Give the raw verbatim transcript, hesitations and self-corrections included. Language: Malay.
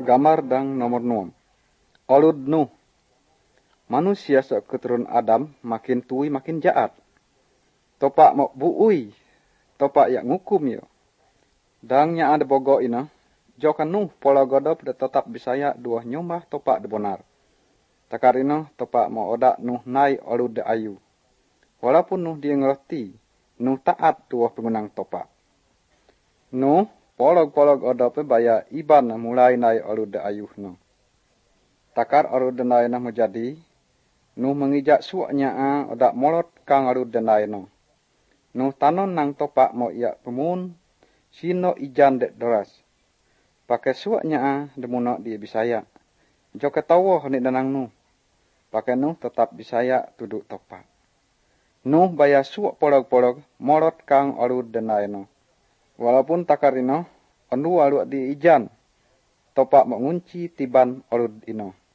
Gamar dang nomor nuam. Olud Nuh. Manusia sok keturun Adam makin tui makin jaat. Topak mok buui. Topak yak ngukum yo. Dang nya ada bogo ina. Jokan Nuh pola godop de tetap bisaya dua nyomah topak de bonar. Takar ina topak mo odak Nuh nai olud de ayu. Walaupun Nuh dia ngerti. Nuh taat dua pengunang topak. Nuh polog-polog odope baya iban mulai nai olud de ayuh no. Takar olud de nai na menjadi. Nuh mengijak suaknya a odak molot kang olud de nai no. Nuh tanon nang topak mo iak pemun. Sino ijan dek deras. Pakai suaknya a demunok dia bisaya. Jo ketawa ni danang Nuh. Pakai Nuh tetap bisaya tuduk topak. Nuh baya suak polog-polog molot kang olud de nai no. Walaupun takar ino, ondu aluk di ijan. Topak mengunci tiban olud ino.